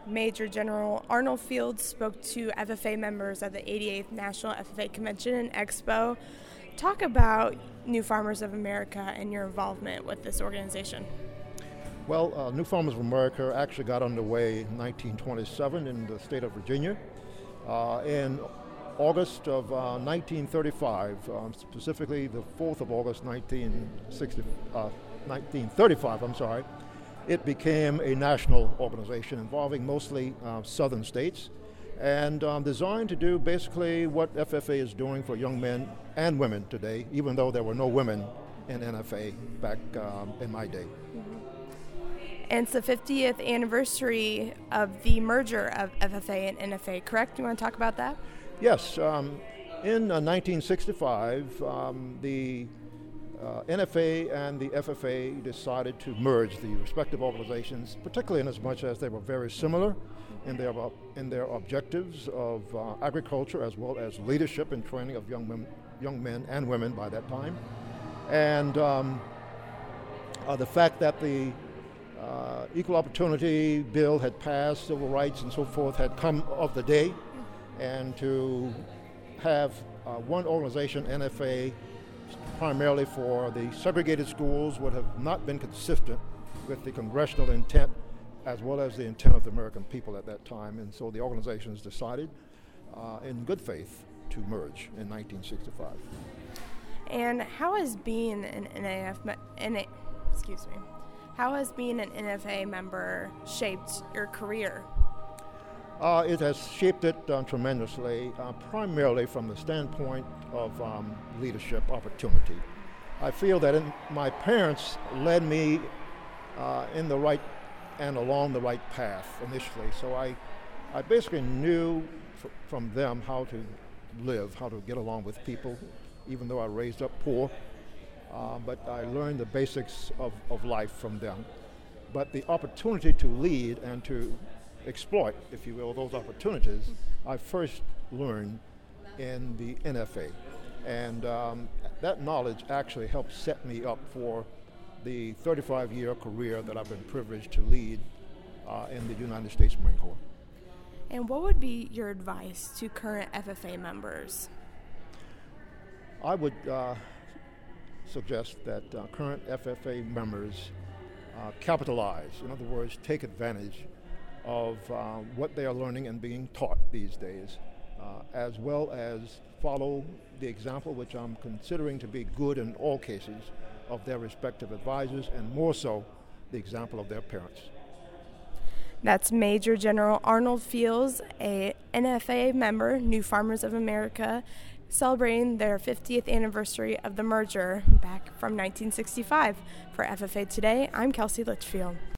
Major General Arnold Fields spoke to FFA members at the 88th National FFA Convention and Expo. Talk about New Farmers of America and your involvement with this organization. Well, New Farmers of America actually got underway in 1927 in the state of Virginia. In August of 1935, specifically the 4th of August 1935, it became a national organization involving mostly southern states and designed to do basically what FFA is doing for young men and women today, even though there were no women in NFA back in my day. And it's the 50th anniversary of the merger of FFA and NFA, correct? You want to talk about that? Yes. In 1965, the NFA and the FFA decided to merge the respective organizations, particularly in as much as they were very similar in their objectives of agriculture as well as leadership and training of young men and women by that time. And the fact that the Equal Opportunity Bill had passed, civil rights and so forth had come of the day, and to have one organization, NFA, primarily for the segregated schools would have not been consistent with the congressional intent as well as the intent of the American people at that time. And so the organizations decided in good faith to merge in 1965. And how has being an NFA member shaped your career? It has shaped it tremendously, primarily from the standpoint of leadership opportunity. I feel that my parents led me in the right and along the right path initially. So I basically knew from them how to live, how to get along with people, even though I raised up poor. But I learned the basics of life from them. But the opportunity to lead and to exploit, if you will, those opportunities, I first learned in the NFA. And that knowledge actually helped set me up for the 35-year career that I've been privileged to lead in the United States Marine Corps. And what would be your advice to current FFA members? I would suggest that current FFA members capitalize, in other words, take advantage of what they are learning and being taught these days, as well as follow the example, which I'm considering to be good in all cases, of their respective advisors, and more so, the example of their parents. That's Major General Arnold Fields, a NFA member, New Farmers of America, celebrating their 50th anniversary of the merger back from 1965. For FFA Today, I'm Kelsey Litchfield.